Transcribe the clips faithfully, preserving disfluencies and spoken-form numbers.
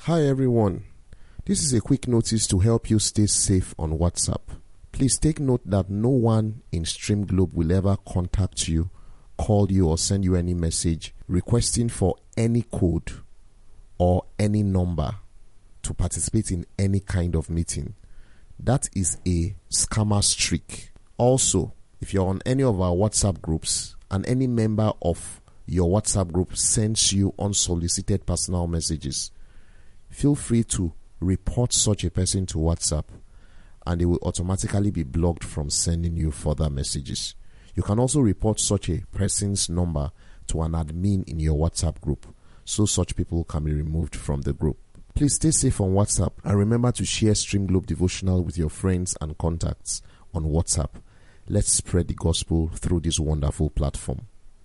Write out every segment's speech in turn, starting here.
Hi everyone, this is a quick notice to help you stay safe on WhatsApp. Please take note that no one in Stream Globe will ever contact you, call you or send you any message requesting for any code or any number to participate in any kind of meeting. That is a scammer's trick. Also, if you're on any of our WhatsApp groups and any member of your WhatsApp group sends you unsolicited personal messages, feel free to report such a person to WhatsApp and they will automatically be blocked from sending you further messages. You can also report such a person's number to an admin in your WhatsApp group so such people can be removed from the group. Please stay safe on WhatsApp and remember to share Stream Globe Devotional with your friends and contacts on WhatsApp. Let's spread the gospel through this wonderful platform.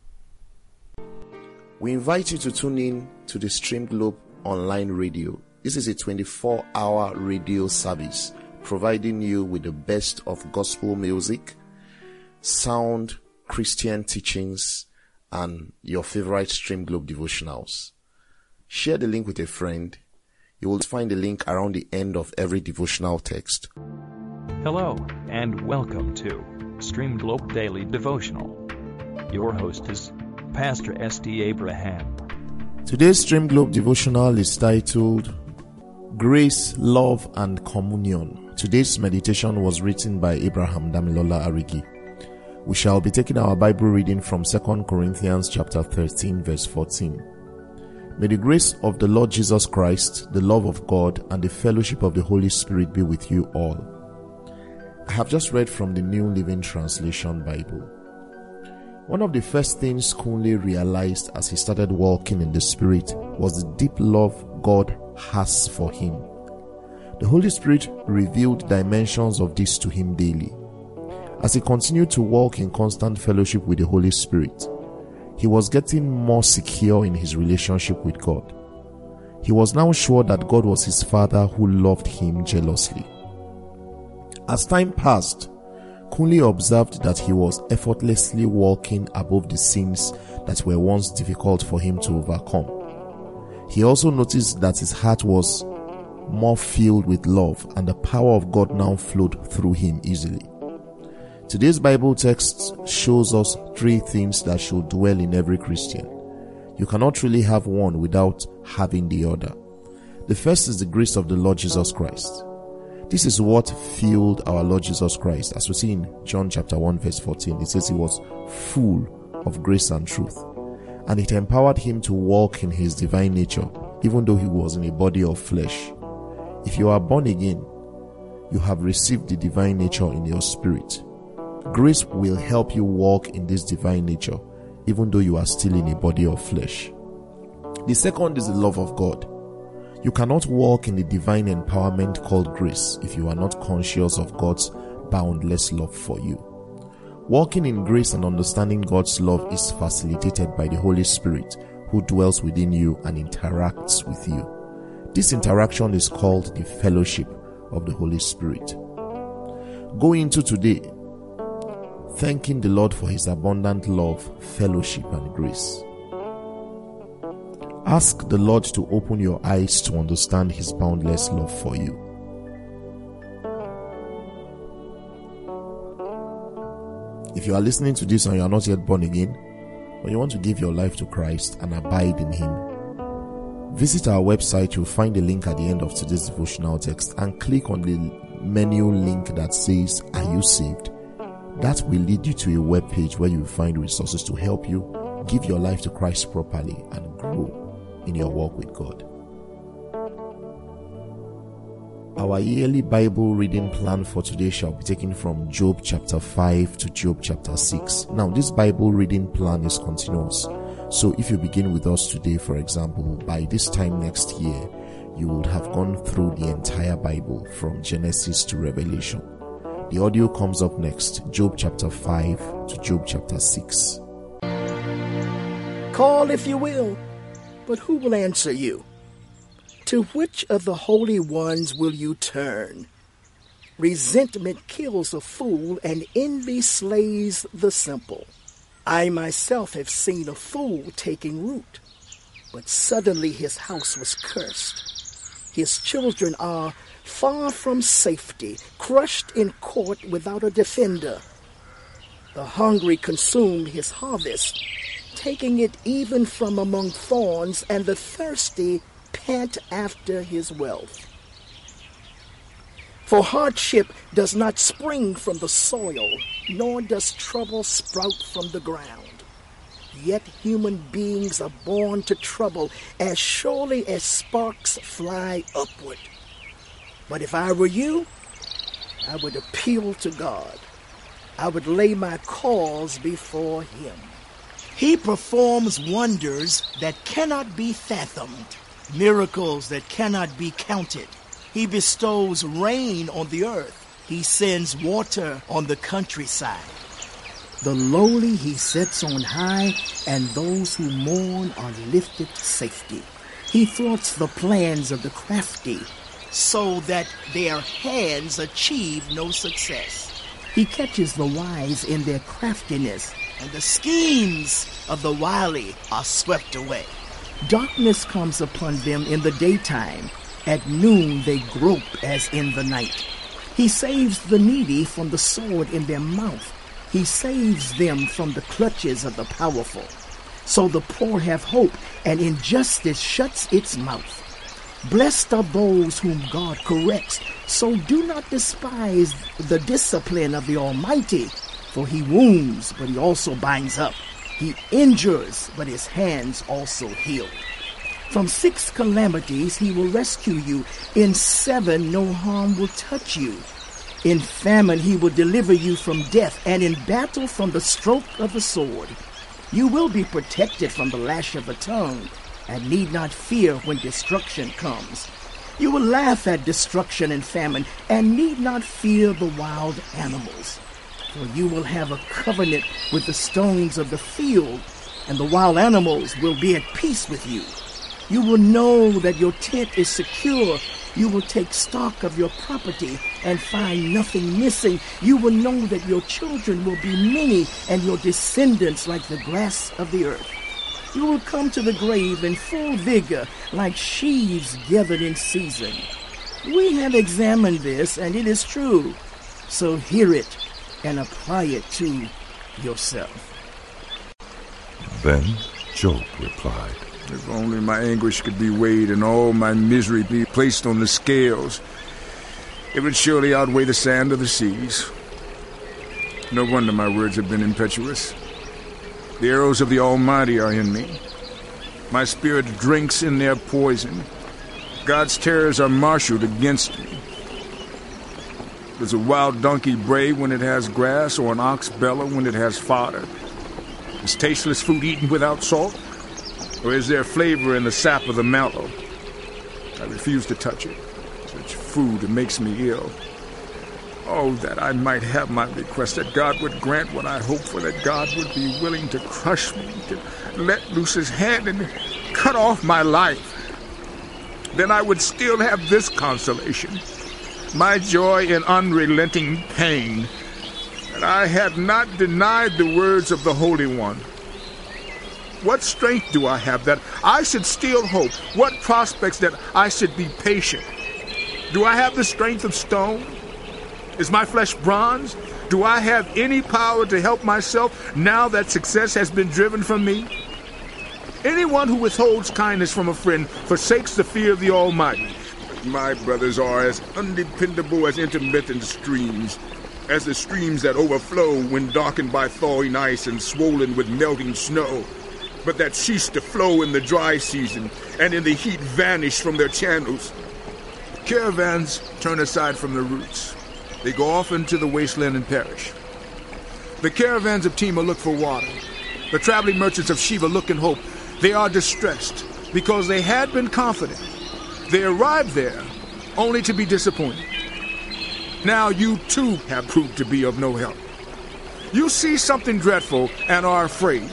We invite you to tune in to the Stream Globe Online Radio. This is a twenty-four hour radio service providing you with the best of gospel music, sound Christian teachings, and your favorite Stream Globe devotionals. Share the link with a friend. You will find the link around the end of every devotional text. Hello, and welcome to Stream Globe Daily Devotional. Your host is Pastor S D Abraham. Today's Stream Globe devotional is titled Grace, Love and Communion. Today's meditation was written by Abraham Damilola Arigi. We shall be taking our Bible reading from Second Corinthians chapter thirteen verse fourteen. May the grace of the Lord Jesus Christ, the love of God, and the fellowship of the Holy Spirit be with you all. I have just read from the New Living Translation Bible. One of the first things Kunle realized as he started walking in the Spirit was the deep love God has for him. The Holy Spirit revealed dimensions of this to him daily. As he continued to walk in constant fellowship with the Holy Spirit, he was getting more secure in his relationship with God. He was now sure that God was his Father who loved him jealously. As time passed, Kunle observed that he was effortlessly walking above the sins that were once difficult for him to overcome. He also noticed that his heart was more filled with love and the power of God now flowed through him easily. Today's Bible text shows us three things that should dwell in every Christian. You cannot really have one without having the other. The first is the grace of the Lord Jesus Christ. This is what filled our Lord Jesus Christ. As we see in John chapter one verse fourteen, it says he was full of grace and truth. And it empowered him to walk in his divine nature, even though he was in a body of flesh. If you are born again, you have received the divine nature in your spirit. Grace will help you walk in this divine nature, even though you are still in a body of flesh. The second is the love of God. You cannot walk in the divine empowerment called grace if you are not conscious of God's boundless love for you. Walking in grace and understanding God's love is facilitated by the Holy Spirit who dwells within you and interacts with you. This interaction is called the fellowship of the Holy Spirit. Go into today thanking the Lord for his abundant love, fellowship, and grace. Ask the Lord to open your eyes to understand his boundless love for you. If you are listening to this and you are not yet born again, or you want to give your life to Christ and abide in him, visit our website. You'll find a link at the end of today's devotional text and click on the menu link that says, Are you saved? That will lead you to a web page where you will find resources to help you give your life to Christ properly and grow in your walk with God. Our yearly Bible reading plan for today shall be taken from Job chapter five to Job chapter six. Now, this Bible reading plan is continuous. So if you begin with us today, for example, by this time next year, you would have gone through the entire Bible from Genesis to Revelation. The audio comes up next, Job chapter five to Job chapter six. Call if you will, but who will answer you? To which of the holy ones will you turn? Resentment kills a fool, and envy slays the simple. I myself have seen a fool taking root, but suddenly his house was cursed. His children are far from safety, crushed in court without a defender. The hungry consume his harvest, taking it even from among thorns, and the thirsty pant after his wealth. For hardship does not spring from the soil, nor does trouble sprout from the ground. Yet human beings are born to trouble as surely as sparks fly upward. But if I were you, I would appeal to God. I would lay my cause before him. He performs wonders that cannot be fathomed, miracles that cannot be counted. He bestows rain on the earth. He sends water on the countryside. The lowly he sets on high, and those who mourn are lifted to safety. He thwarts the plans of the crafty, so that their hands achieve no success. He catches the wise in their craftiness, and the schemes of the wily are swept away. Darkness comes upon them in the daytime. At noon they grope as in the night. He saves the needy from the sword in their mouth. He saves them from the clutches of the powerful. So the poor have hope, and injustice shuts its mouth. Blessed are those whom God corrects, so do not despise the discipline of the Almighty. For he wounds, but he also binds up. He injures, but his hands also heal. From six calamities he will rescue you. In seven no harm will touch you. In famine he will deliver you from death, and in battle from the stroke of the sword. You will be protected from the lash of the tongue, and need not fear when destruction comes. You will laugh at destruction and famine, and need not fear the wild animals. For you will have a covenant with the stones of the field, and the wild animals will be at peace with you. You will know that your tent is secure. You will take stock of your property and find nothing missing. You will know that your children will be many, and your descendants like the grass of the earth. You will come to the grave in full vigor, like sheaves gathered in season. We have examined this, and it is true. So hear it and apply it to yourself. Then Job replied, If only my anguish could be weighed and all my misery be placed on the scales, it would surely outweigh the sand of the seas. No wonder my words have been impetuous. The arrows of the Almighty are in me. My spirit drinks in their poison. God's terrors are marshaled against me. Does a wild donkey bray when it has grass, or an ox bellow when it has fodder? Is tasteless food eaten without salt? Or is there flavor in the sap of the mallow? I refuse to touch it. Such food makes me ill. Oh, that I might have my request, that God would grant what I hope for, that God would be willing to crush me, to let loose his hand and cut off my life. Then I would still have this consolation, my joy in unrelenting pain, that I had not denied the words of the Holy One. What strength do I have that I should still hope? What prospects that I should be patient? Do I have the strength of stone? Is my flesh bronze? Do I have any power to help myself now that success has been driven from me? Anyone who withholds kindness from a friend forsakes the fear of the Almighty. My brothers are as undependable as intermittent streams, as the streams that overflow when darkened by thawing ice and swollen with melting snow, but that cease to flow in the dry season, and in the heat vanish from their channels. Caravans turn aside from the routes. They go off into the wasteland and perish. The caravans of Tema look for water. The traveling merchants of Sheba look and hope. They are distressed because they had been confident. They arrived there only to be disappointed. Now you too have proved to be of no help. You see something dreadful and are afraid.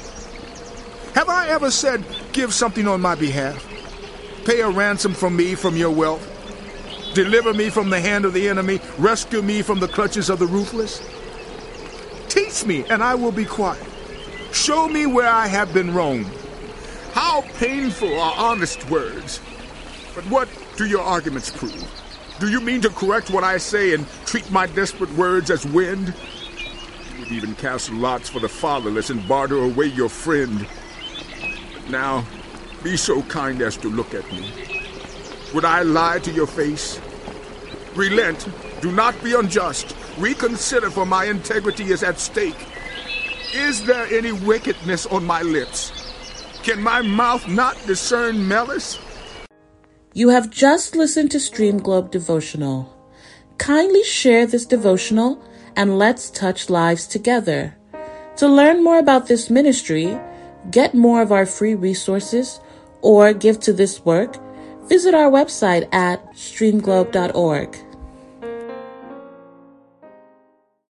Have I ever said, give something on my behalf? Pay a ransom from me from your wealth? Deliver me from the hand of the enemy. Rescue me from the clutches of the ruthless. Teach me, and I will be quiet. Show me where I have been wrong. How painful are honest words. But what do your arguments prove? Do you mean to correct what I say and treat my desperate words as wind? You would even cast lots for the fatherless and barter away your friend. But now, be so kind as to look at me. Would I lie to your face? Relent. Do not be unjust. Reconsider, for my integrity is at stake. Is there any wickedness on my lips? Can my mouth not discern malice? You have just listened to Stream Globe Devotional. Kindly share this devotional and let's touch lives together. To learn more about this ministry, get more of our free resources, or give to this work, visit our website at stream globe dot org.